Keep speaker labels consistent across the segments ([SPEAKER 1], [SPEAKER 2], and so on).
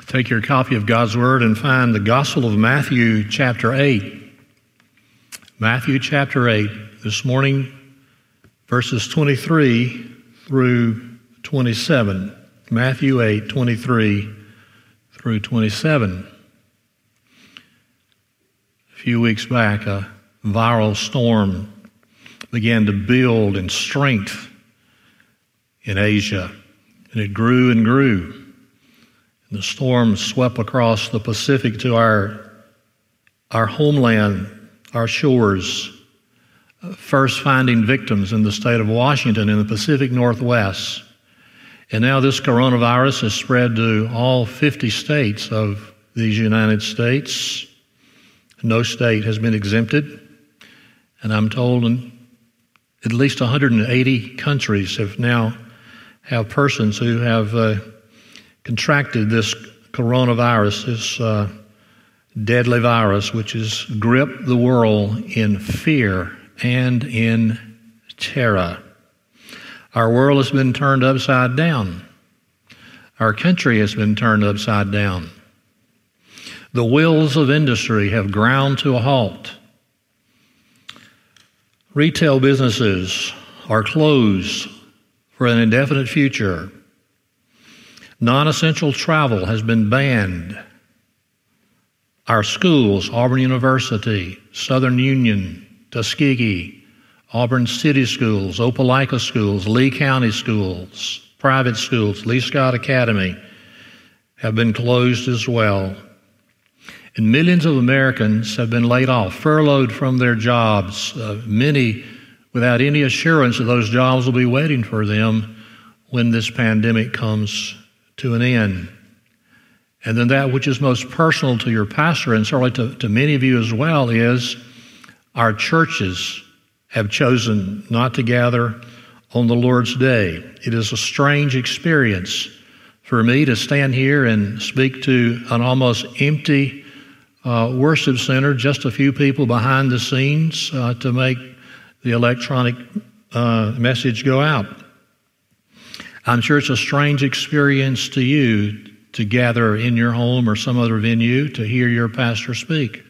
[SPEAKER 1] Take your copy of God's Word and find the Gospel of Matthew chapter 8. Matthew chapter 8, this morning, verses 23 through 27. Matthew 8, 23 through 27. A few weeks back, a viral storm began to build in strength in Asia, and it grew and grew. The storm swept across the Pacific to our homeland, our shores, first finding victims in the state of Washington in the Pacific Northwest. And now this coronavirus has spread to all 50 states of these United States. No state has been exempted. And I'm told at least 180 countries have persons who have contracted this coronavirus, this deadly virus, which has gripped the world in fear and in terror. Our world has been turned upside down. Our country has been turned upside down. The wheels of industry have ground to a halt. Retail businesses are closed for an indefinite future. Non-essential travel has been banned. Our schools, Auburn University, Southern Union, Tuskegee, Auburn City Schools, Opelika Schools, Lee County Schools, private schools, Lee Scott Academy, have been closed as well. And millions of Americans have been laid off, furloughed from their jobs, many without any assurance that those jobs will be waiting for them when this pandemic comes to an end. And then that which is most personal to your pastor, and certainly to many of you as well, is our churches have chosen not to gather on the Lord's Day. It is a strange experience for me to stand here and speak to an almost empty worship center, just a few people behind the scenes to make the electronic message go out. I'm sure it's a strange experience to you to gather in your home or some other venue to hear your pastor speak.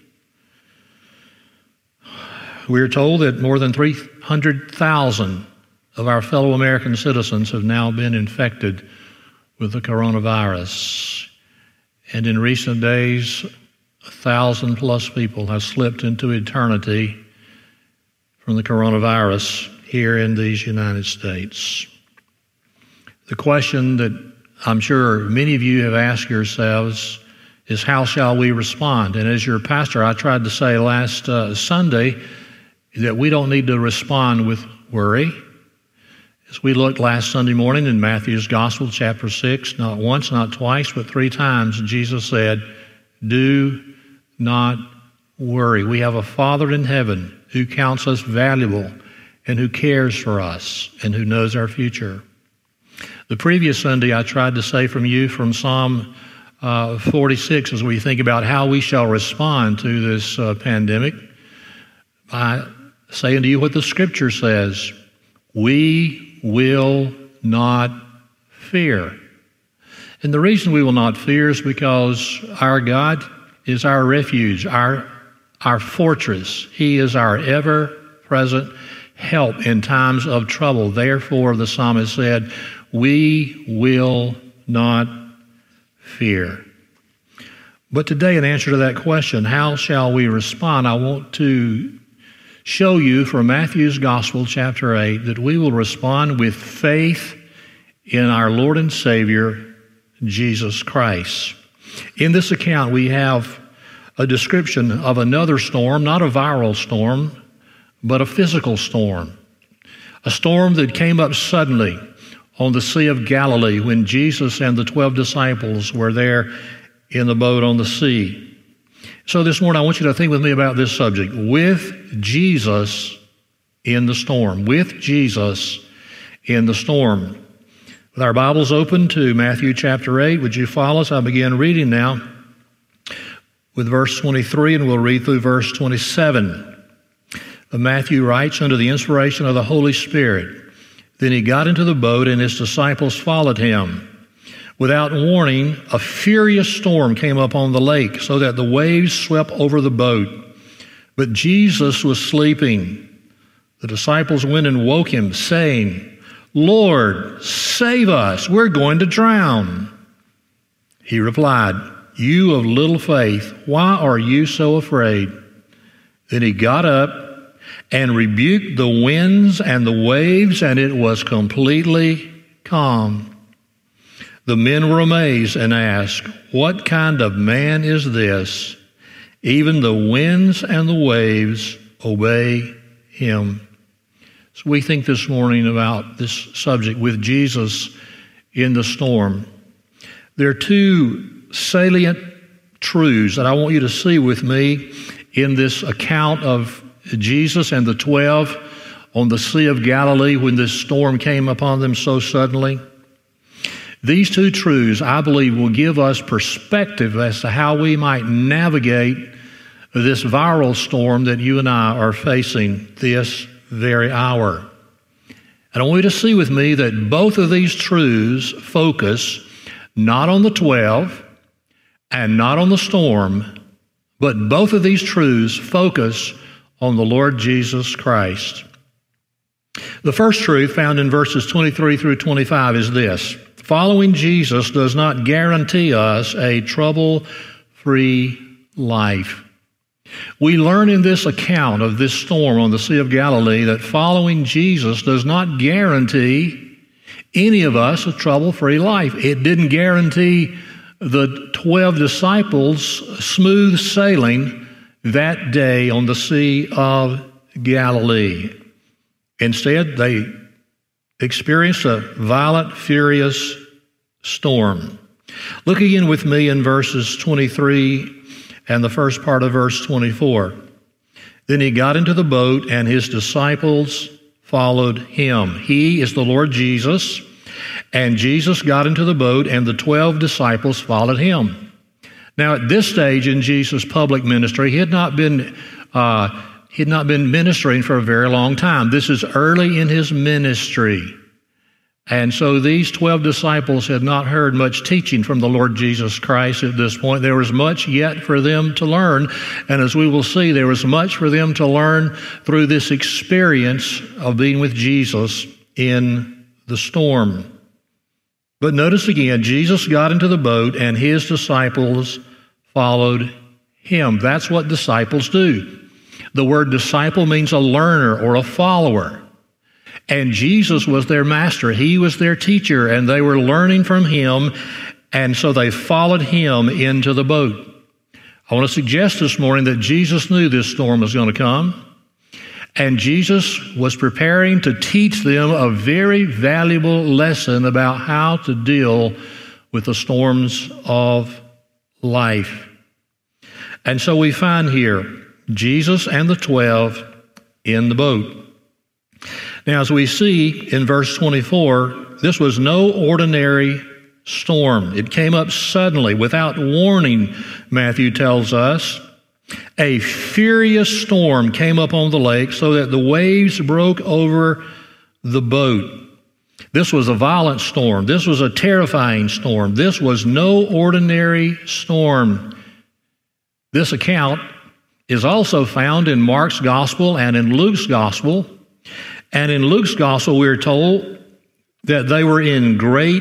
[SPEAKER 1] We are told that more than 300,000 of our fellow American citizens have now been infected with the coronavirus. And in recent days, 1,000 plus people have slipped into eternity from the coronavirus here in these United States. The question that I'm sure many of you have asked yourselves is, how shall we respond? And as your pastor, I tried to say last Sunday that we don't need to respond with worry. As we looked last Sunday morning in Matthew's Gospel, chapter 6, not once, not twice, but 3 times, Jesus said, "Do not worry." We have a Father in heaven who counts us valuable and who cares for us and who knows our future. The previous Sunday, I tried to say from Psalm 46, as we think about how we shall respond to this pandemic, by saying to you what the Scripture says: we will not fear. And the reason we will not fear is because our God is our refuge, our fortress. He is our ever-present help in times of trouble. Therefore, the psalmist said, we will not fear. But today, in answer to that question, how shall we respond? I want to show you from Matthew's Gospel, chapter 8, that we will respond with faith in our Lord and Savior, Jesus Christ. In this account, we have a description of another storm, not a viral storm, but a physical storm. A storm that came up suddenly on the Sea of Galilee when Jesus and the 12 disciples were there in the boat on the sea. So this morning I want you to think with me about this subject: with Jesus in the storm. With Jesus in the storm. With our Bibles open to Matthew chapter 8, would you follow us? I begin reading now with verse 23, and we'll read through verse 27. Matthew writes, under the inspiration of the Holy Spirit, "Then he got into the boat, and his disciples followed him. Without warning, a furious storm came up on the lake so that the waves swept over the boat. But Jesus was sleeping. The disciples went and woke him, saying, "Lord, save us, we're going to drown." He replied, "You of little faith, why are you so afraid?" Then he got up and rebuked the winds and the waves, and it was completely calm. The men were amazed and asked, "What kind of man is this? Even the winds and the waves obey him." So we think this morning about this subject with Jesus in the storm. There are two salient truths that I want you to see with me in this account of Jesus and the 12 on the Sea of Galilee when this storm came upon them so suddenly. These two truths, I believe, will give us perspective as to how we might navigate this viral storm that you and I are facing this very hour. And I want you to see with me that both of these truths focus not on the 12 and not on the storm, but both of these truths focus on the Lord Jesus Christ. The first truth found in verses 23 through 25 is this: following Jesus does not guarantee us a trouble-free life. We learn in this account of this storm on the Sea of Galilee that following Jesus does not guarantee any of us a trouble-free life. It didn't guarantee the 12 disciples smooth sailing that day on the Sea of Galilee. Instead, they experienced a violent, furious storm. Look again with me in verses 23 and the first part of verse 24. Then he got into the boat, and his disciples followed him. He is the Lord Jesus, and Jesus got into the boat, and the 12 disciples followed him. Now, at this stage in Jesus' public ministry, he had not been ministering for a very long time. This is early in his ministry. And so these 12 disciples had not heard much teaching from the Lord Jesus Christ at this point. There was much yet for them to learn. And as we will see, there was much for them to learn through this experience of being with Jesus in the storm. But notice again, Jesus got into the boat and his disciples followed him. That's what disciples do. The word disciple means a learner or a follower. And Jesus was their master. He was their teacher, and they were learning from him, and so they followed him into the boat. I want to suggest this morning that Jesus knew this storm was going to come, and Jesus was preparing to teach them a very valuable lesson about how to deal with the storms of life. And so we find here Jesus and the 12 in the boat. Now, as we see in verse 24, this was no ordinary storm. It came up suddenly, without warning, Matthew tells us. A furious storm came up on the lake so that the waves broke over the boat. This was a violent storm. This was a terrifying storm. This was no ordinary storm. This account is also found in Mark's gospel and in Luke's gospel. And in Luke's gospel, we're told that they were in great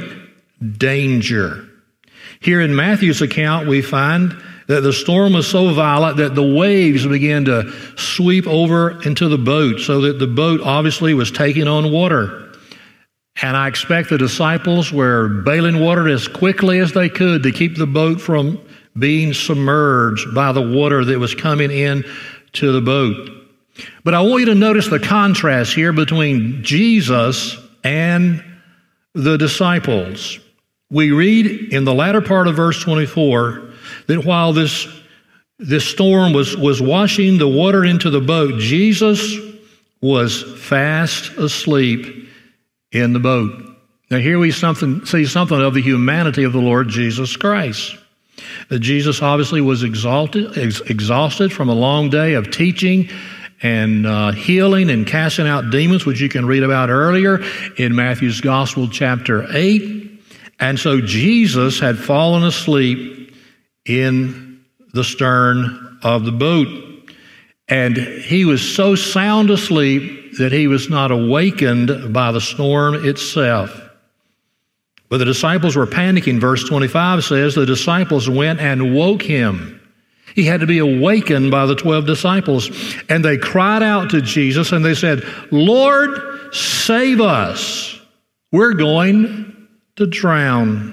[SPEAKER 1] danger. Here in Matthew's account, we find that the storm was so violent that the waves began to sweep over into the boat, so that the boat obviously was taking on water. And I expect the disciples were bailing water as quickly as they could to keep the boat from being submerged by the water that was coming in to the boat. But I want you to notice the contrast here between Jesus and the disciples. We read in the latter part of verse 24 that while this storm was washing the water into the boat, Jesus was fast asleep in the boat. Now here we see something of the humanity of the Lord Jesus Christ. Jesus obviously was exhausted from a long day of teaching and healing and casting out demons, which you can read about earlier in Matthew's Gospel, chapter 8. And so Jesus had fallen asleep in the stern of the boat. And he was so sound asleep that he was not awakened by the storm itself. But the disciples were panicking. Verse 25 says, the disciples went and woke him. He had to be awakened by the 12 disciples. And they cried out to Jesus and they said, Lord, save us. We're going to drown.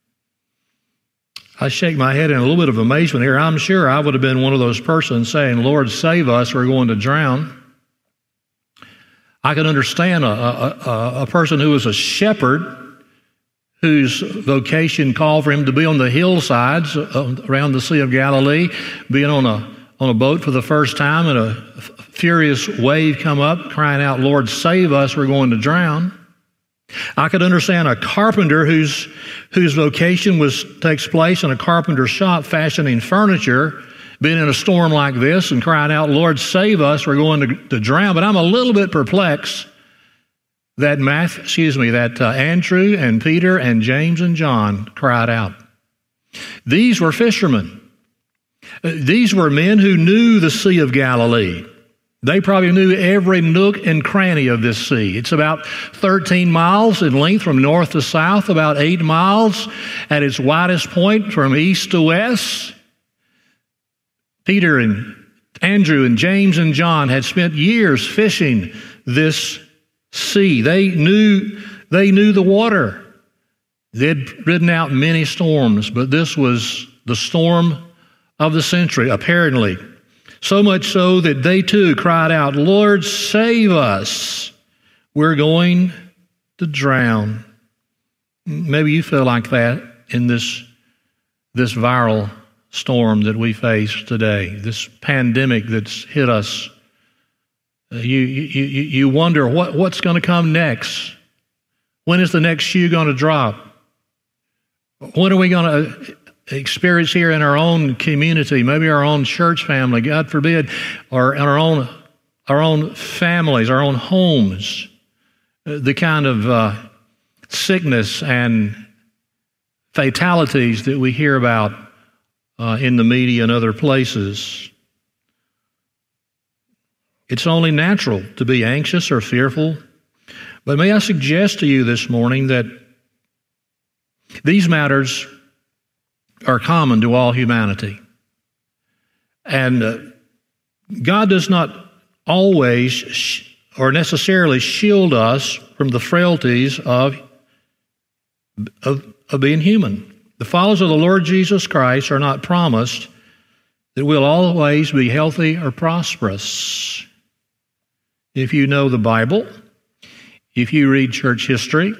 [SPEAKER 1] I shake my head in a little bit of amazement here. I'm sure I would have been one of those persons saying, Lord, save us, we're going to drown. I can understand a person who was a shepherd whose vocation called for him to be on the hillsides around the Sea of Galilee, being on a boat for the first time, and a furious wave come up, crying out, Lord, save us, we're going to drown. I could understand a carpenter whose vocation takes place in a carpenter shop fashioning furniture, being in a storm like this and crying out, Lord, save us, we're going to drown. But I'm a little bit perplexed that Andrew and Peter and James and John cried out. These were fishermen. These were men who knew the Sea of Galilee. They probably knew every nook and cranny of this sea. It's about 13 miles in length from north to south, about 8 miles at its widest point from east to west. Peter and Andrew and James and John had spent years fishing this sea. They knew the water. They'd ridden out many storms, but this was the storm of the century, apparently. So much so that they too cried out, Lord, save us. We're going to drown. Maybe you feel like that in this viral storm that we face today, this pandemic that's hit us. You wonder what's going to come next. When is the next shoe going to drop? When are we going to experience here in our own community, maybe our own church family, God forbid, or in our own families, our own homes, the kind of sickness and fatalities that we hear about in the media and other places. It's only natural to be anxious or fearful, but may I suggest to you this morning that these matters are common to all humanity. And God does not always or necessarily shield us from the frailties of being human. The followers of the Lord Jesus Christ are not promised that we'll always be healthy or prosperous. If you know the Bible, if you read church history,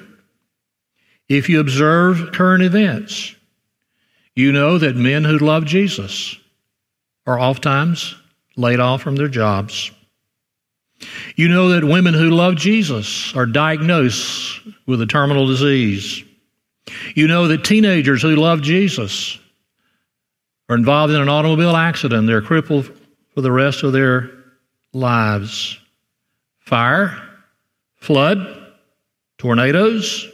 [SPEAKER 1] if you observe current events, you know that men who love Jesus are oftentimes laid off from their jobs. You know that women who love Jesus are diagnosed with a terminal disease. You know that teenagers who love Jesus are involved in an automobile accident. They're crippled for the rest of their lives. Fire, flood, tornadoes,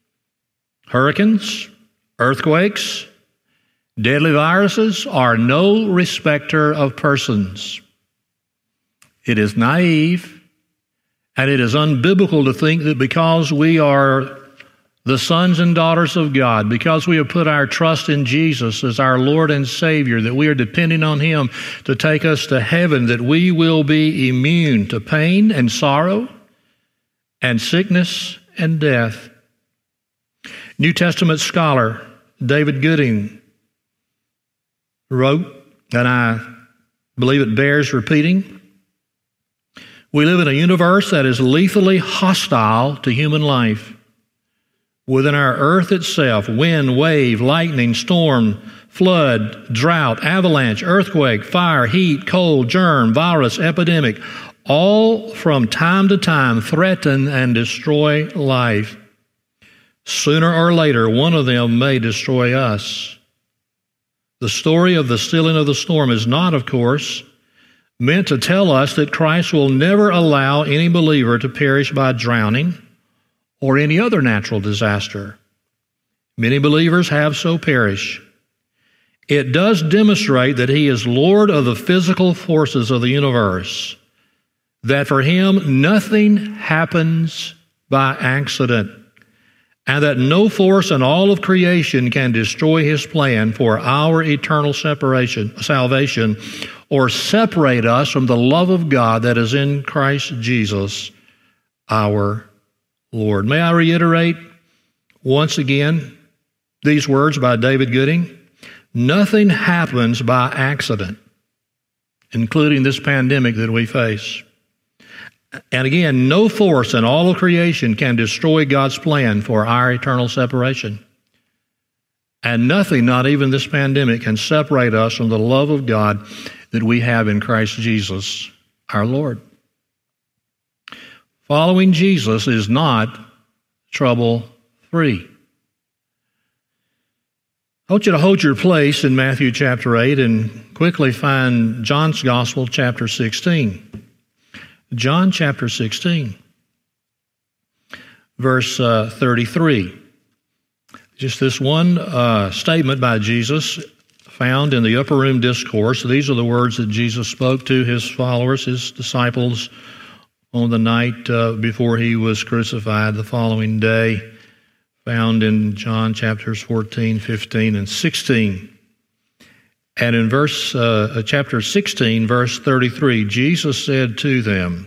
[SPEAKER 1] hurricanes, earthquakes, deadly viruses are no respecter of persons. It is naive and it is unbiblical to think that because we are the sons and daughters of God, because we have put our trust in Jesus as our Lord and Savior, that we are depending on Him to take us to heaven, that we will be immune to pain and sorrow and sickness and death. New Testament scholar David Gooding wrote, and I believe it bears repeating, we live in a universe that is lethally hostile to human life. Within our earth itself, wind, wave, lightning, storm, flood, drought, avalanche, earthquake, fire, heat, cold, germ, virus, epidemic, all from time to time threaten and destroy life. Sooner or later, one of them may destroy us. The story of the stilling of the storm is not, of course, meant to tell us that Christ will never allow any believer to perish by drowning or any other natural disaster. Many believers have so perished. It does demonstrate that He is Lord of the physical forces of the universe, that for Him nothing happens by accident, and that no force in all of creation can destroy His plan for our eternal salvation, or separate us from the love of God that is in Christ Jesus, our Lord. May I reiterate once again these words by David Gooding? Nothing happens by accident, including this pandemic that we face. And again, no force in all of creation can destroy God's plan for our eternal separation. And nothing, not even this pandemic, can separate us from the love of God that we have in Christ Jesus, our Lord. Following Jesus is not trouble-free. I want you to hold your place in Matthew chapter 8 and quickly find John's Gospel, chapter 16. John chapter 16, verse 33. Just this one statement by Jesus found in the Upper Room Discourse. These are the words that Jesus spoke to His followers, His disciples, on the night before He was crucified the following day, found in John chapters 14, 15, and 16. And in chapter 16, verse 33, Jesus said to them,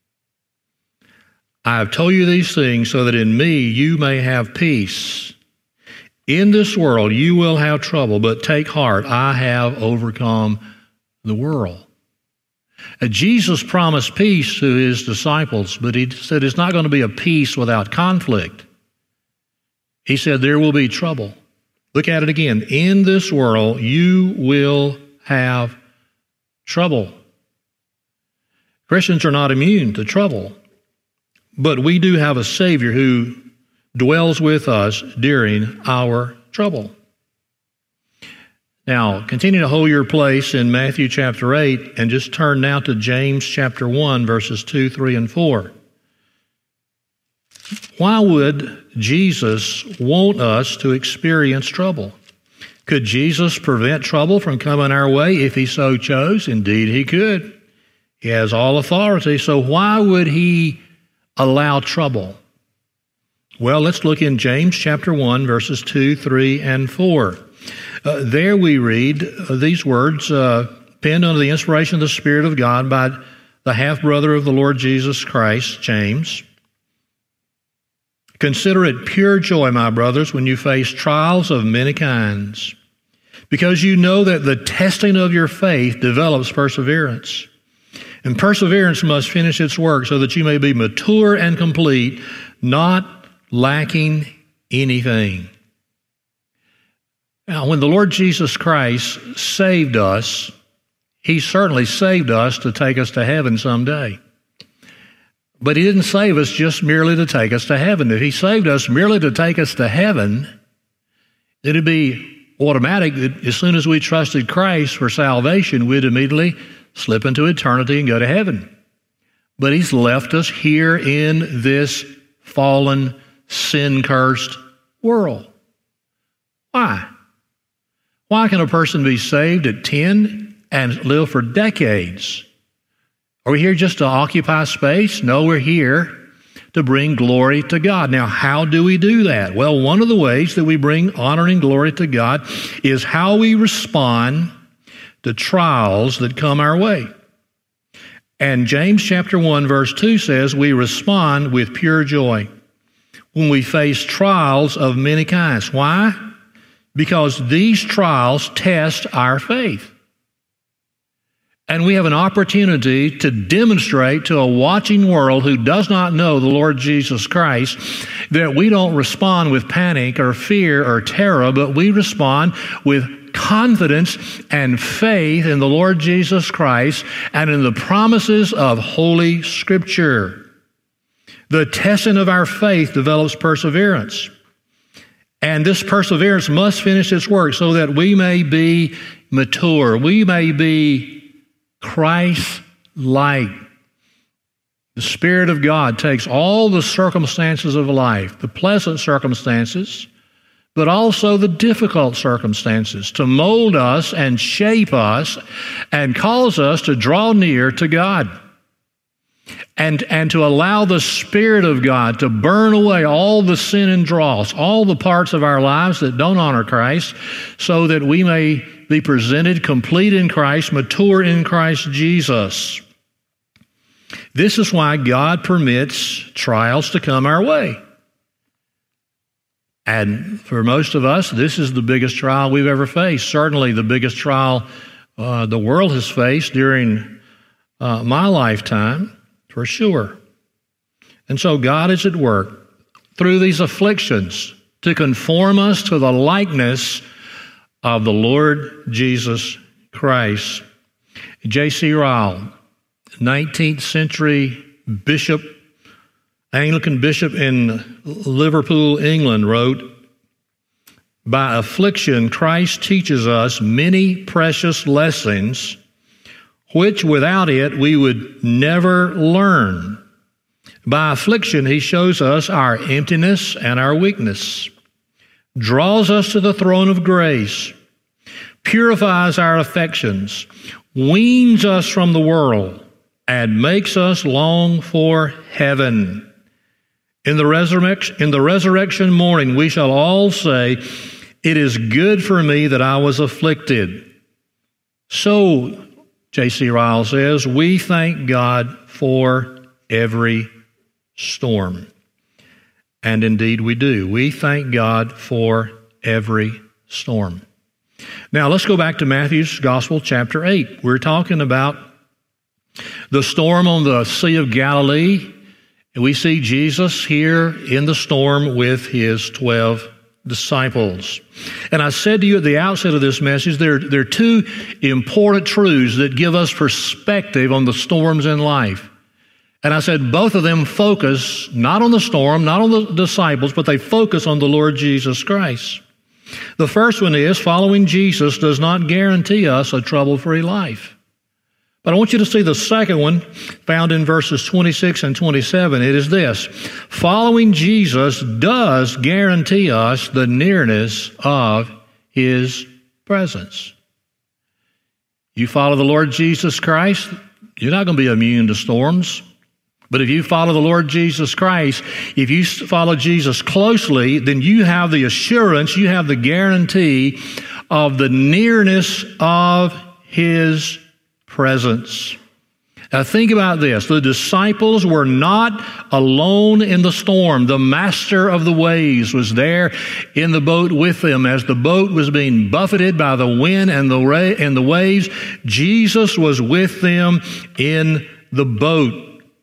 [SPEAKER 1] I have told you these things so that in me you may have peace. In this world you will have trouble, but take heart, I have overcome the world. Jesus promised peace to His disciples, but He said it's not going to be a peace without conflict. He said there will be trouble. Look at it again. In this world, you will have trouble. Christians are not immune to trouble, but we do have a Savior who dwells with us during our trouble. Now, continue to hold your place in Matthew chapter 8 and just turn now to James chapter 1, verses 2, 3, and 4. Why would Jesus want us to experience trouble? Could Jesus prevent trouble from coming our way if He so chose? Indeed, He could. He has all authority, so why would He allow trouble? Well, let's look in James chapter 1, verses 2, 3, and 4. There we read these words, penned under the inspiration of the Spirit of God by the half-brother of the Lord Jesus Christ, James. Consider it pure joy, my brothers, when you face trials of many kinds, because you know that the testing of your faith develops perseverance. And perseverance must finish its work so that you may be mature and complete, not lacking anything. Now, when the Lord Jesus Christ saved us, He certainly saved us to take us to heaven someday. But He didn't save us just merely to take us to heaven. If He saved us merely to take us to heaven, it'd be automatic that as soon as we trusted Christ for salvation, we'd immediately slip into eternity and go to heaven. But He's left us here in this fallen, sin-cursed world. Why? Why can a person be saved at 10 and live for decades? Are we here just to occupy space? No, we're here to bring glory to God. Now, how do we do that? Well, one of the ways that we bring honor and glory to God is how we respond to trials that come our way. And James chapter 1, verse 2 says we respond with pure joy when we face trials of many kinds. Why? Because these trials test our faith. And we have an opportunity to demonstrate to a watching world who does not know the Lord Jesus Christ that we don't respond with panic or fear or terror, but we respond with confidence and faith in the Lord Jesus Christ and in the promises of Holy Scripture. The testing of our faith develops perseverance. And this perseverance must finish its work so that we may be mature. We may be Christ-like. The Spirit of God takes all the circumstances of life, the pleasant circumstances, but also the difficult circumstances to mold us and shape us and cause us to draw near to God. And to allow the Spirit of God to burn away all the sin and dross, all the parts of our lives that don't honor Christ, so that we may be presented complete in Christ, mature in Christ Jesus. This is why God permits trials to come our way. And for most of us, this is the biggest trial we've ever faced. Certainly the biggest trial the world has faced during my lifetime, for sure. And so God is at work through these afflictions to conform us to the likeness of the Lord Jesus Christ. J.C. Ryle, 19th century bishop, Anglican bishop in Liverpool, England, wrote, "By affliction, Christ teaches us many precious lessons which without it we would never learn. By affliction, he shows us our emptiness and our weakness, draws us to the throne of grace, purifies our affections, weans us from the world, and makes us long for heaven. In the resurrection morning, we shall all say, 'It is good for me that I was afflicted.' So, J.C. Ryle says, we thank God for every storm. And indeed we do. We thank God for every storm. Now let's go back to Matthew's Gospel, chapter 8. We're talking about the storm on the Sea of Galilee. And we see Jesus here in the storm with his 12 disciples. And I said to you at the outset of this message, there are two important truths that give us perspective on the storms in life. And I said both of them focus not on the storm, not on the disciples, but they focus on the Lord Jesus Christ. The first one is following Jesus does not guarantee us a trouble-free life. But I want you to see the second one found in verses 26 and 27. It is this: following Jesus does guarantee us the nearness of his presence. You follow the Lord Jesus Christ, you're not going to be immune to storms. But if you follow the Lord Jesus Christ, if you follow Jesus closely, then you have the assurance, you have the guarantee of the nearness of his presence. Now think about this. The disciples were not alone in the storm. The master of the waves was there in the boat with them. As the boat was being buffeted by the wind and the waves, Jesus was with them in the boat.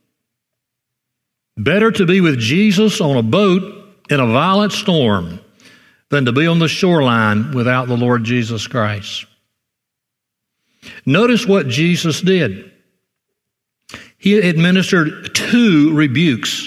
[SPEAKER 1] Better to be with Jesus on a boat in a violent storm than to be on the shoreline without the Lord Jesus Christ. Notice what Jesus did. He administered 2 rebukes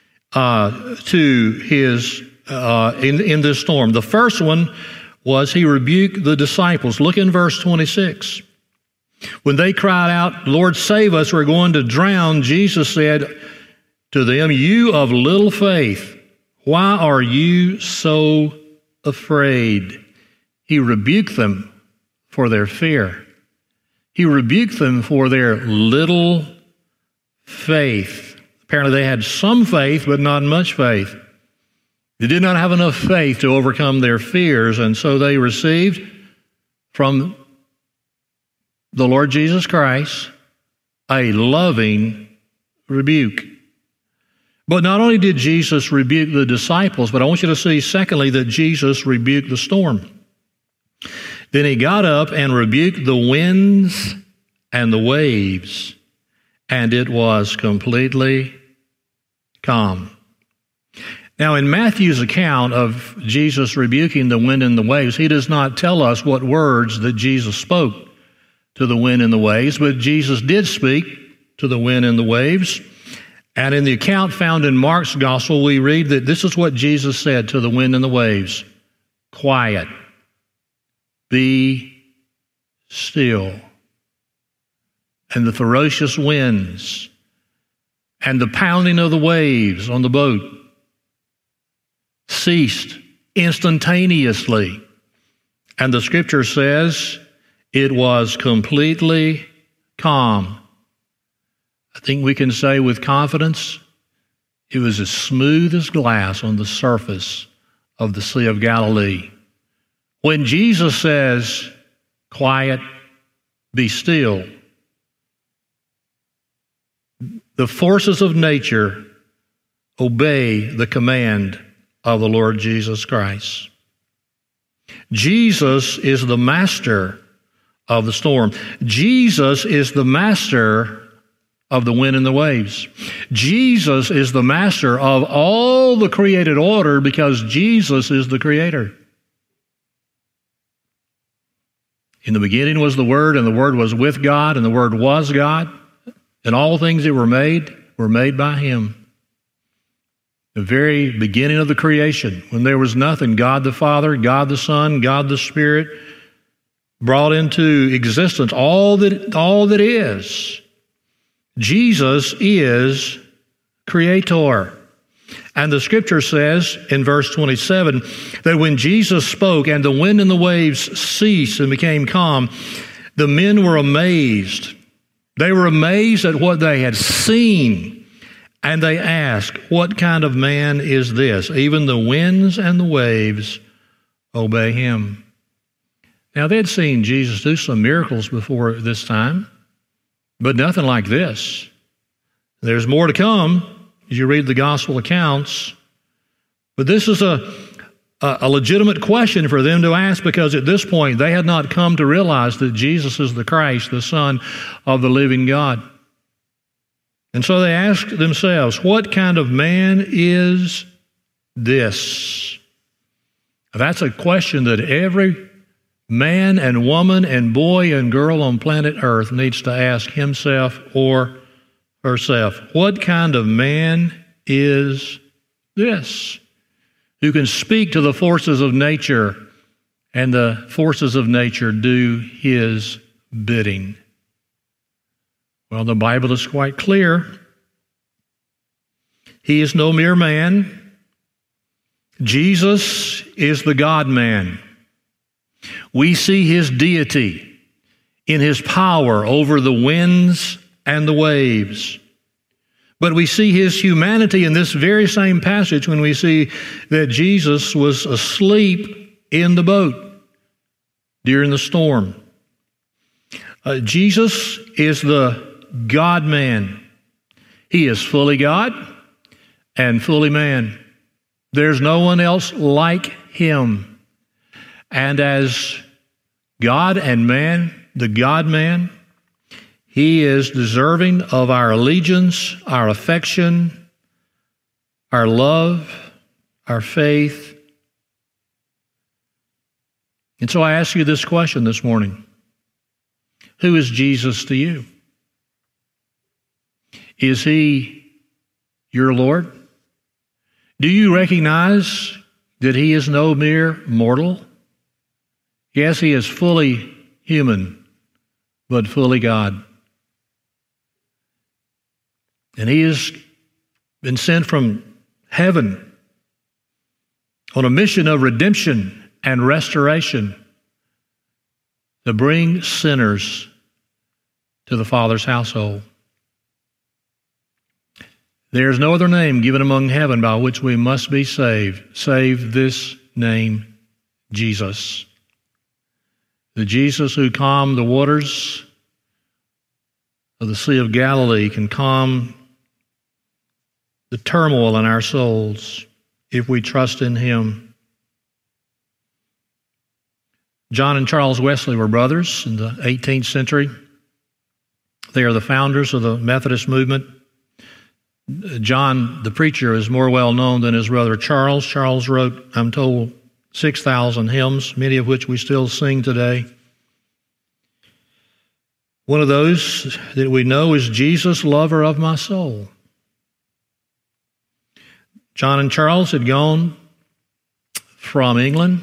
[SPEAKER 1] to his in this storm. The first one was he rebuked the disciples. Look in verse 26. When they cried out, "Lord, save us, we're going to drown," Jesus said to them, "You of little faith, why are you so afraid?" He rebuked them for their fear. He rebuked them for their little faith. Apparently they had some faith, but not much faith. They did not have enough faith to overcome their fears, and so they received from the Lord Jesus Christ a loving rebuke. But not only did Jesus rebuke the disciples, but I want you to see, secondly, that Jesus rebuked the storm. Then he got up and rebuked the winds and the waves, and it was completely calm. Now, in Matthew's account of Jesus rebuking the wind and the waves, he does not tell us what words that Jesus spoke to the wind and the waves, but Jesus did speak to the wind and the waves. And in the account found in Mark's gospel, we read that this is what Jesus said to the wind and the waves: "Quiet, be still." And the ferocious winds and the pounding of the waves on the boat ceased instantaneously. And the Scripture says it was completely calm. I think we can say with confidence, it was as smooth as glass on the surface of the Sea of Galilee. When Jesus says, quiet, be still, the forces of nature obey the command of the Lord Jesus Christ. Jesus is the master of the storm. Jesus is the master of the wind and the waves. Jesus is the master of all the created order because Jesus is the creator. In the beginning was the Word, and the Word was with God, and the Word was God, and all things that were made by Him. The very beginning of the creation, when there was nothing, God the Father, God the Son, God the Spirit brought into existence all that is. Jesus is creator. And the Scripture says in verse 27 that when Jesus spoke and the wind and the waves ceased and became calm, the men were amazed. They were amazed at what they had seen. And they asked, what kind of man is this? Even the winds and the waves obey him. Now, they'd seen Jesus do some miracles before this time, but nothing like this. There's more to come as you read the gospel accounts. But this is a legitimate question for them to ask, because at this point they had not come to realize that Jesus is the Christ, the Son of the living God. And so they asked themselves, what kind of man is this? That's a question that every man and woman and boy and girl on planet Earth needs to ask himself or herself. What kind of man is this who can speak to the forces of nature and the forces of nature do his bidding? Well, the Bible is quite clear. He is no mere man. Jesus is the God-man. We see his deity in his power over the winds and the waves. But we see his humanity in this very same passage when we see that Jesus was asleep in the boat during the storm. Jesus is the God-man. He is fully God and fully man. There's no one else like him. And as God and man, the God-man, he is deserving of our allegiance, our affection, our love, our faith. And so I ask you this question this morning. Who is Jesus to you? Is he your Lord? Do you recognize that he is no mere mortal? Yes, he is fully human, but fully God. And he has been sent from heaven on a mission of redemption and restoration to bring sinners to the Father's household. There is no other name given among heaven by which we must be saved, save this name, Jesus. The Jesus who calmed the waters of the Sea of Galilee can calm the turmoil in our souls if we trust in him. John and Charles Wesley were brothers in the 18th century. They are the founders of the Methodist movement. John, the preacher, is more well known than his brother Charles. Charles wrote, I'm told, 6,000 hymns, many of which we still sing today. One of those that we know is Jesus, lover of my soul. John and Charles had gone from England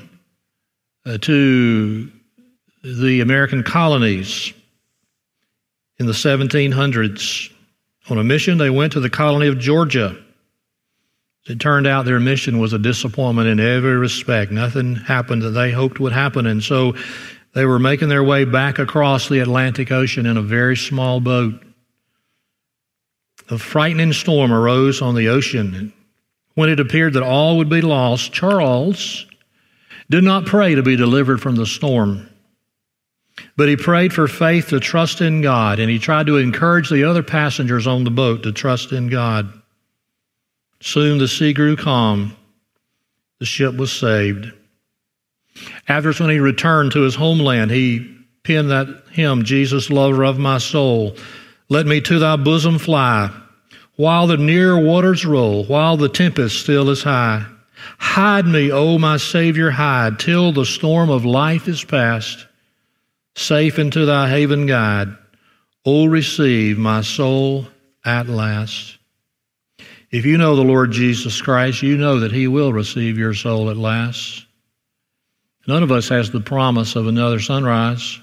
[SPEAKER 1] to the American colonies in the 1700s. On a mission, they went to the colony of Georgia. It turned out their mission was a disappointment in every respect. Nothing happened that they hoped would happen. And so they were making their way back across the Atlantic Ocean in a very small boat. A frightening storm arose on the ocean. When it appeared that all would be lost, Charles did not pray to be delivered from the storm, but he prayed for faith to trust in God, and he tried to encourage the other passengers on the boat to trust in God. Soon the sea grew calm. The ship was saved. Afterwards, when he returned to his homeland, he penned that hymn, Jesus, lover of my soul, let me to thy bosom fly, while the near waters roll, while the tempest still is high. Hide me, O my Savior, hide, till the storm of life is past. Safe into thy haven guide, O receive my soul at last. If you know the Lord Jesus Christ, you know that he will receive your soul at last. None of us has the promise of another sunrise.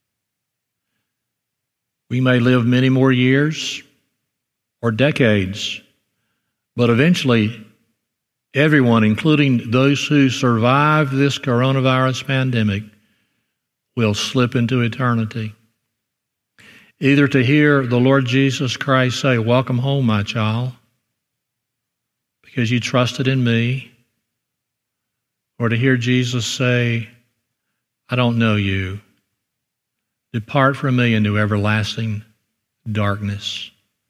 [SPEAKER 1] We may live many more years or decades, but eventually everyone, including those who survive this coronavirus pandemic, will slip into eternity. Either to hear the Lord Jesus Christ say, welcome home, my child, because you trusted in me, or to hear Jesus say, I don't know you. Depart from me into everlasting darkness.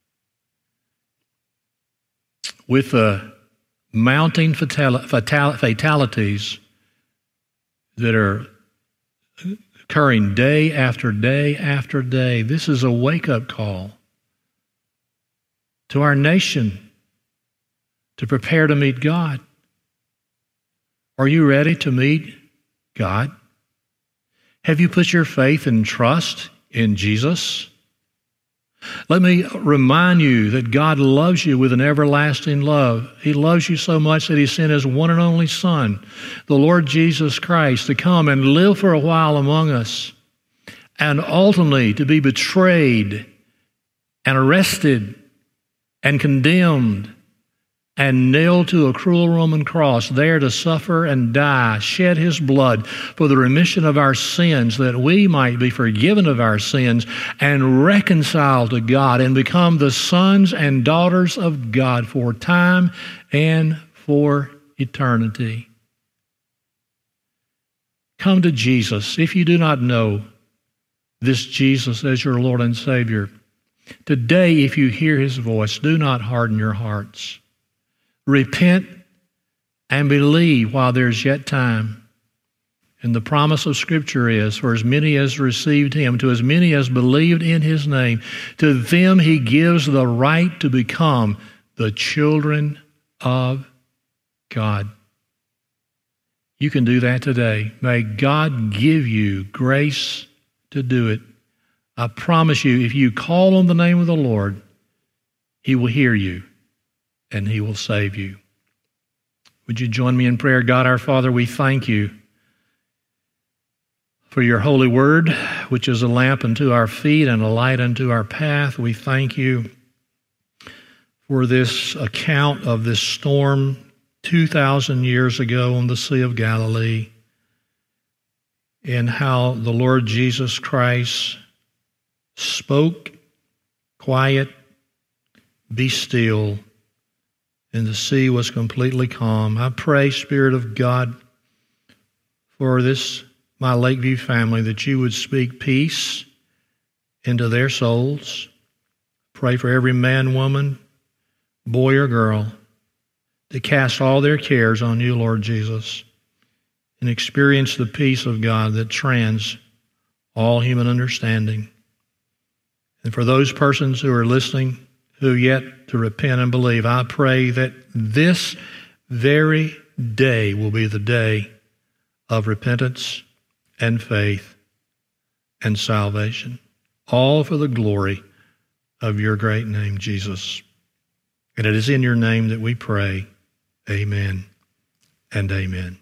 [SPEAKER 1] With the mounting fatalities that are occurring day after day after day, this is a wake-up call to our nation to prepare to meet God. Are you ready to meet God? Have you put your faith and trust in Jesus? Let me remind you that God loves you with an everlasting love. He loves you so much that he sent his one and only Son, the Lord Jesus Christ, to come and live for a while among us, and ultimately to be betrayed and arrested and condemned and nailed to a cruel Roman cross, there to suffer and die, shed his blood for the remission of our sins, that we might be forgiven of our sins and reconciled to God and become the sons and daughters of God for time and for eternity. Come to Jesus. If you do not know this Jesus as your Lord and Savior, today, if you hear his voice, do not harden your hearts. Repent and believe while there's yet time. And the promise of Scripture is, for as many as received him, to as many as believed in his name, to them he gives the right to become the children of God. You can do that today. May God give you grace to do it. I promise you, if you call on the name of the Lord, he will hear you and he will save you. Would you join me in prayer? God our Father, we thank you for your holy word, which is a lamp unto our feet and a light unto our path. We thank you for this account of this storm 2,000 years ago on the Sea of Galilee, and how the Lord Jesus Christ spoke, quiet, be still, and the sea was completely calm. I pray, Spirit of God, for this, my Lakeview family, that you would speak peace into their souls. Pray for every man, woman, boy, or girl to cast all their cares on you, Lord Jesus, and experience the peace of God that transcends all human understanding. And for those persons who are listening, who yet to repent and believe, I pray that this very day will be the day of repentance and faith and salvation, all for the glory of your great name, Jesus. And it is in your name that we pray. Amen and amen.